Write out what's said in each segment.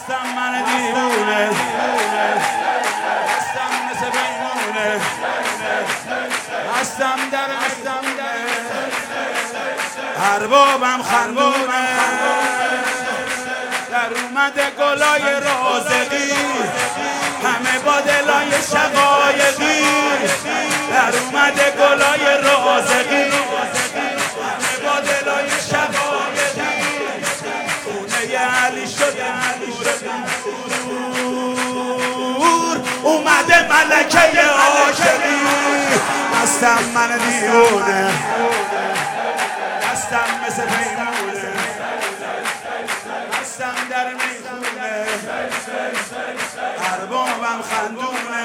هستم من دیوونه، هستم مثل بیمونه، هستم در اربابم خندونه، در اومده گلای رازقی همه با دلای شقایقی، در اومده گلای رازقی همه با دلای شقایقی، خونه علی شده نور، اومده ملکه عاشقی، هستم من دیوونه، هستم مثل پیمونه، هستم در میخونه، اربابم خندونه،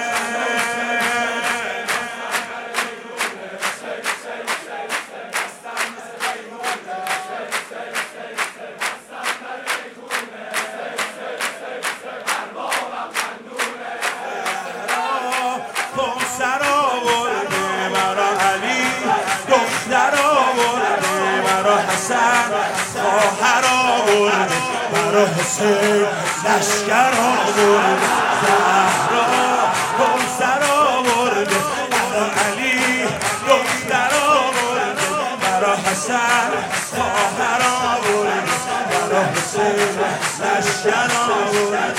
سر آورده برا علی، دختر آورده برا حسن، خواهر آورده برا حسین، لشکر آورده زهرا، سر آورده برا علی، دختر آورده برا حسن، خواهر آورده برا حسین، لشکر آورده.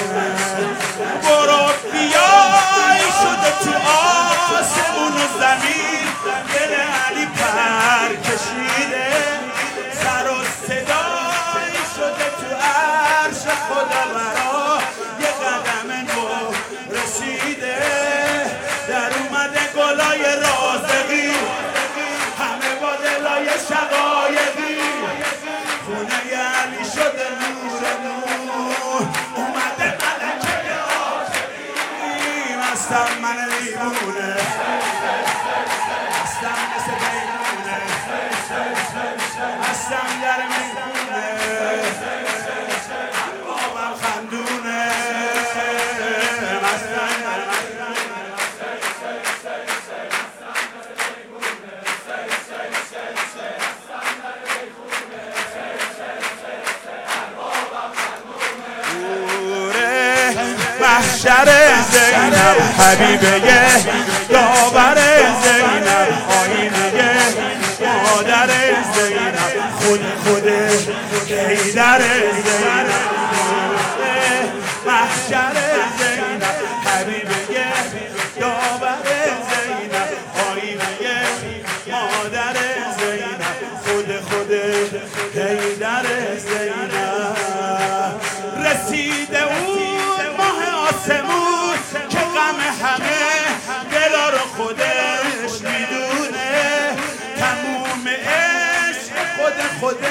برو بیای شده تو آسمون و زمین، دل علی پر کشیده، سر و صدای شده تو عرش خدا برا یه قدم نو رسیده، در اومده گلای رازقی همه با دلای شقایقی، خونه علی شده نور نور، اومده ملکه هستم من دیوونه، هستم مثل بیمونه، هستم در میخونه، اربابم خندونه، محشر زینب حبیبه داور زینب، آینه مادر زینب، خود حیدر زینب، محشر زینب حبیبه داور زینب، آینه مادر زینب، خود حیدر زینب، رسیده آسمون که غم همه دلا رو خودش میدونه، تموم عشق خود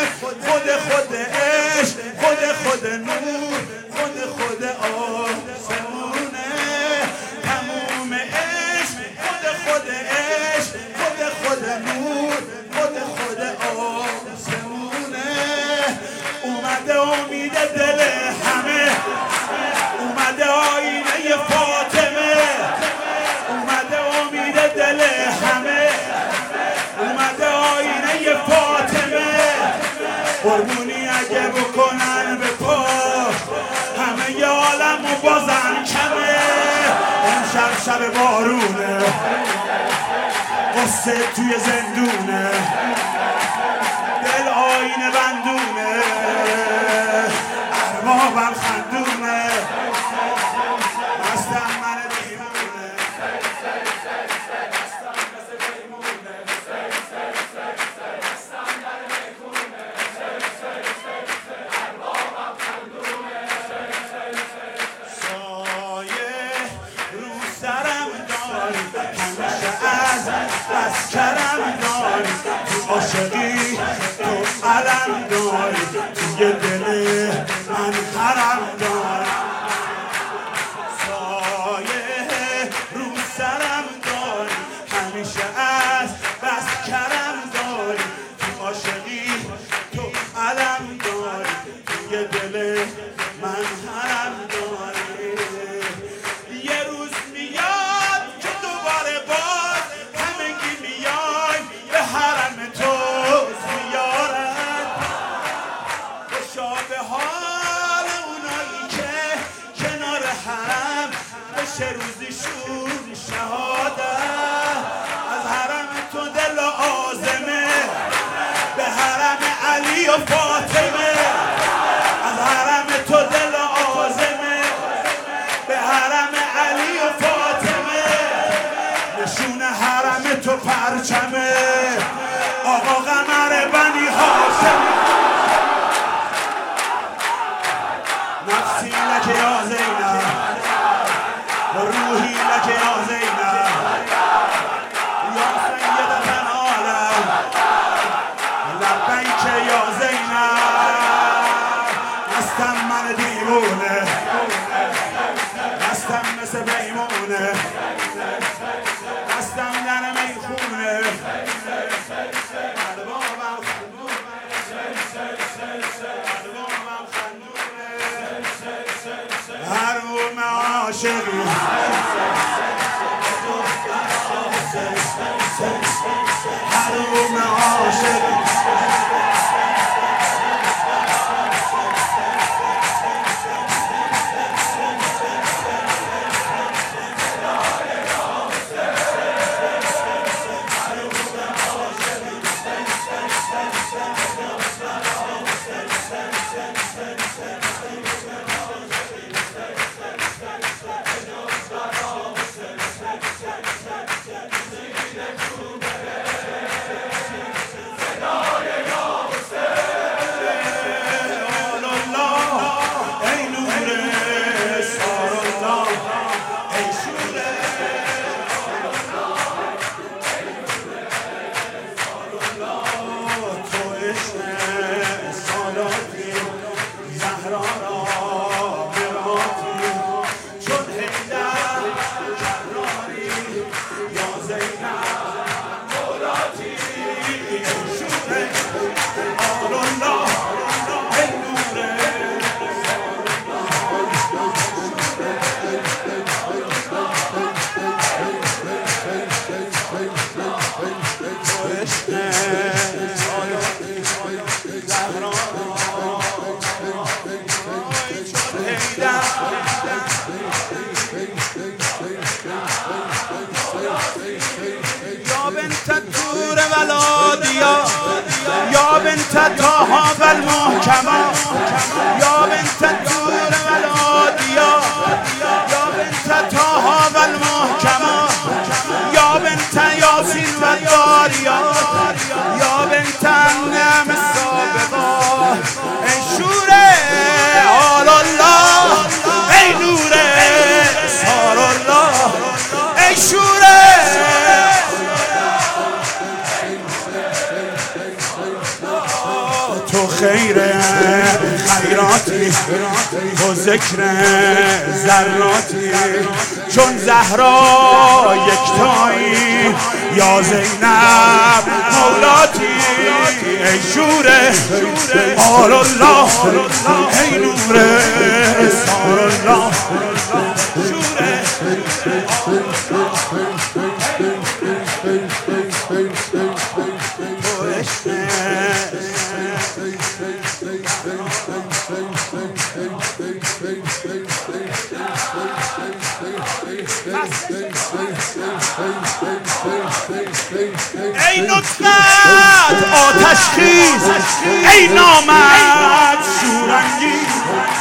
عشق خود نور، خود آسمونه، تموم عشق خود عشق خود نور، خود آسمونه، اومده امید دل همه، اومده آینه فاطمه، اومده امید دل همه، اومده آینه فاطمه، قربونی اگه بکنن به پا همه ی عالم و بازن کمه، امشب شب بارونه، قصه توی زندونه، دل آینه بندونه، اربابم خندونه، هستم من دیوونه، هستم مثل بیمونه، هستم در میخونه، اربابم خندونه، سایه رو سرم داری، همیشه از بس کرم داری، تو عاشقی تو علم داری، توی دل من حرم داری، سایه رو سرم داری، همیشه از بس کرم داری، تو عاشقی تو علم داری، توی دل من حرم داری، یه روز میاد که دوباره باز همگی میای به حرم تو زیارت، خوشا به حال اونایی نفسی لک یا زینب روحی لک یا زینب یا سیدة العالم لبیک یا زینب هستم من دیوونه هستم مثل بیمونه هستم در میخونه حروم عاشقی حروم عاشقی یا بنت طه والمحکما یا بنت طور والعادیا یا بنت طه والمحکما یا بنت یاسین والداریا یا بنت النعم السابقا ای شوره آل الله ای نوره سار الله ای شوره تو خیر خیراتی تو ذکر ذراتی چون زهرا یکتایی یا زینب مولاتی ای شوره آل الله ای نوره سار الله شوره ای نطفت آتش خیز ای نامرد شورانگیز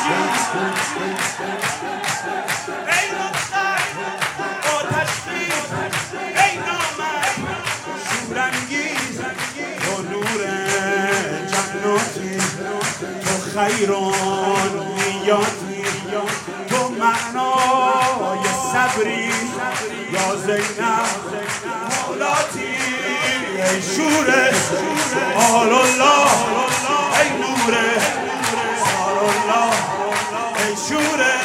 ای نطفت آتش خیز ای نامرد شورانگیز تو نور جناتی تو خیران نیاتی تو معنای صبری یا زینب مولاتی ای شوره آل الله ای نوره سار الله ای شوره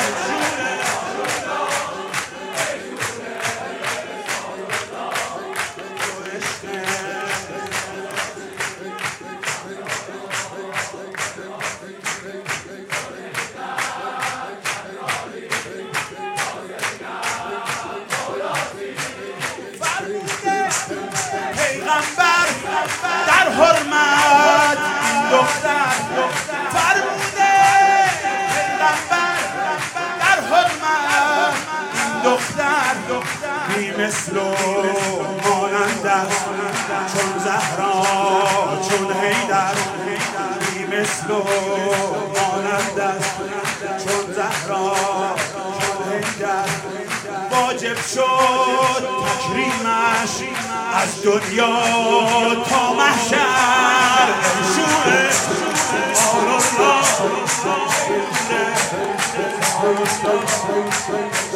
پیغمبر در حرمت این دختر فرموده پیغمبر در حرمت این دختر بی مثل و مانند است چون زهرا چون حیدر بی مثل و مانند است چون زهرا چون حیدر واجب شد تکریمش از دنیا تا محشر ای شوره آل الله Stone.